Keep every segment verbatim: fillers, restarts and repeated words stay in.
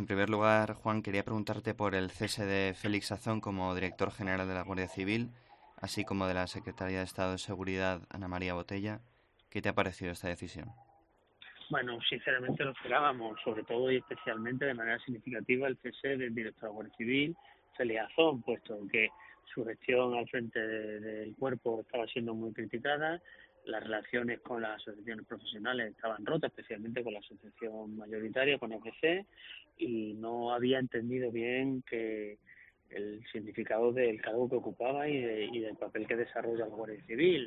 En primer lugar, Juan, quería preguntarte por el cese de Félix Azón como director general de la Guardia Civil, así como de la Secretaría de Estado de Seguridad, Ana María Botella. ¿Qué te ha parecido esta decisión? Bueno, sinceramente lo esperábamos, sobre todo y especialmente de manera significativa el cese del director de la Guardia Civil, Félix Azón, puesto que su gestión al frente de, del cuerpo estaba siendo muy criticada, las relaciones con las asociaciones profesionales estaban rotas, especialmente con la asociación mayoritaria, con E F C, y no había entendido bien que el significado del cargo que ocupaba y, de, y del papel que desarrolla la Guardia Civil.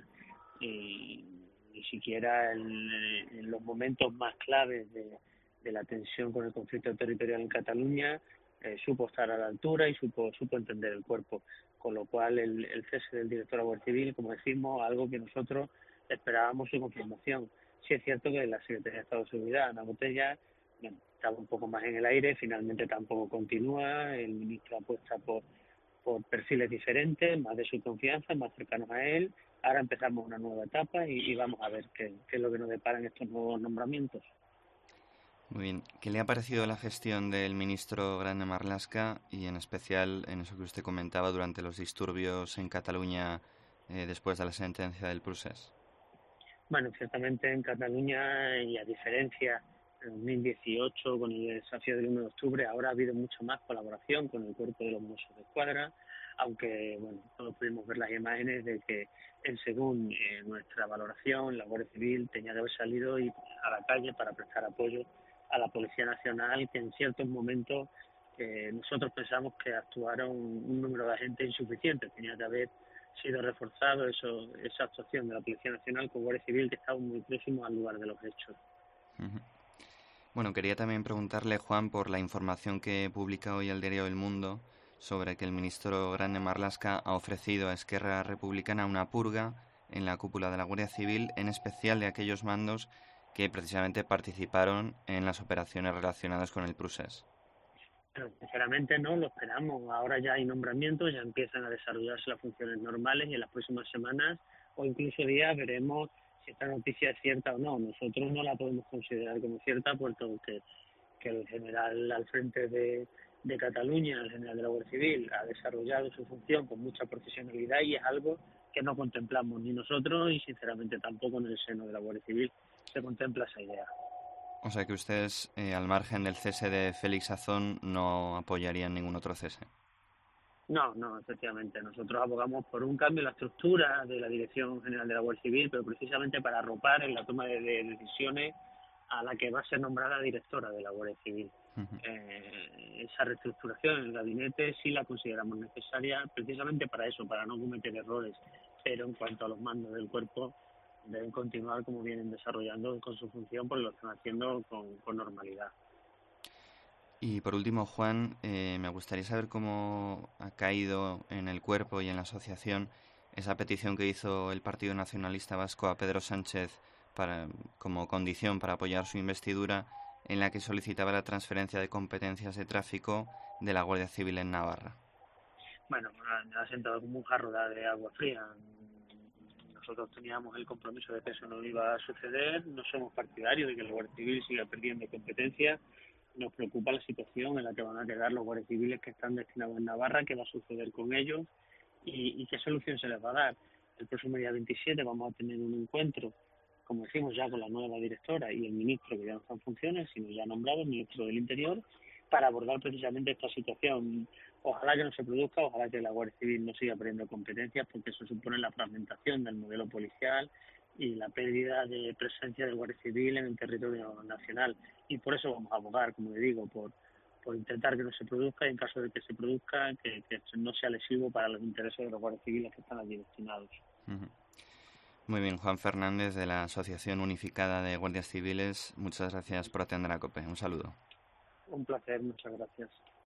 Y ni siquiera en, en los momentos más claves de, de la tensión con el conflicto territorial en Cataluña eh, supo estar a la altura y supo, supo entender el cuerpo, con lo cual el, el cese del director de la Guardia Civil, como decimos, algo que nosotros esperábamos su confirmación. Sí es cierto que la Secretaría de Estado de Seguridad, Ana Botella, bueno, estaba un poco más en el aire, finalmente tampoco continúa, el ministro apuesta por por perfiles diferentes, más de su confianza, más cercanos a él. Ahora empezamos una nueva etapa y, y vamos a ver qué, qué es lo que nos deparan estos nuevos nombramientos. Muy bien. ¿Qué le ha parecido la gestión del ministro Grande Marlaska y en especial en eso que usted comentaba durante los disturbios en Cataluña eh, después de la sentencia del Procés? Bueno, ciertamente en Cataluña, y a diferencia en dos mil dieciocho con el desafío del uno de octubre, ahora ha habido mucha más colaboración con el cuerpo de los Mossos de Escuadra, aunque bueno, todos pudimos ver las imágenes de que, en según eh, nuestra valoración, la Guardia Civil tenía que haber salido y a la calle para prestar apoyo a la Policía Nacional, que en ciertos momentos eh, nosotros pensamos que actuaron un número de agentes insuficiente, tenía que haber sido reforzado eso, esa actuación de la Policía Nacional con Guardia Civil, que estaba muy próximo al lugar de los hechos. Ujú. Bueno, quería también preguntarle, Juan, por la información que publica hoy el diario El Mundo sobre que el ministro Grande Marlaska ha ofrecido a Esquerra Republicana una purga en la cúpula de la Guardia Civil, en especial de aquellos mandos que precisamente participaron en las operaciones relacionadas con el Procés. Pero sinceramente no lo esperamos. Ahora ya hay nombramientos, ya empiezan a desarrollarse las funciones normales y en las próximas semanas o incluso días veremos si esta noticia es cierta o no. Nosotros no la podemos considerar como cierta, puesto que, que el general al frente de, de Cataluña, el general de la Guardia Civil, ha desarrollado su función con mucha profesionalidad y es algo que no contemplamos ni nosotros y sinceramente tampoco en el seno de la Guardia Civil se contempla esa idea. O sea que ustedes, eh, al margen del cese de Félix Azón, no apoyarían ningún otro cese. No, no, efectivamente. Nosotros abogamos por un cambio en la estructura de la Dirección General de la Guardia Civil, pero precisamente para arropar en la toma de, de decisiones a la que va a ser nombrada directora de la Guardia Civil. Ujú. Eh, esa reestructuración en el gabinete sí la consideramos necesaria precisamente para eso, para no cometer errores. Pero en cuanto a los mandos del cuerpo, deben continuar como vienen desarrollando con su función, porque lo están haciendo con, con normalidad. Y por último, Juan, eh, me gustaría saber cómo ha caído en el cuerpo y en la asociación esa petición que hizo el Partido Nacionalista Vasco a Pedro Sánchez para, como condición para apoyar su investidura, en la que solicitaba la transferencia de competencias de tráfico de la Guardia Civil en Navarra. Bueno, ha, ha sentado como un jarro de agua fría. Nosotros teníamos el compromiso de que eso no iba a suceder, no somos partidarios de que la Guardia Civil siga perdiendo competencias, nos preocupa la situación en la que van a quedar los guardias civiles que están destinados en Navarra, qué va a suceder con ellos y, y qué solución se les va a dar. El próximo día veintisiete vamos a tener un encuentro, como decimos, ya con la nueva directora y el ministro que ya no está en funciones, sino ya nombrado, el ministro del Interior, para abordar precisamente esta situación. Ojalá que no se produzca, ojalá que la Guardia Civil no siga perdiendo competencias, porque eso supone la fragmentación del modelo policial y la pérdida de presencia del Guardia Civil en el territorio nacional. Y por eso vamos a abogar, como le digo, por, por intentar que no se produzca y en caso de que se produzca, que, que no sea lesivo para los intereses de los guardias civiles que están allí destinados. Ujú. Muy bien, Juan Fernández, de la Asociación Unificada de Guardias Civiles, muchas gracias por atender a COPE. Un saludo. Un placer, muchas gracias.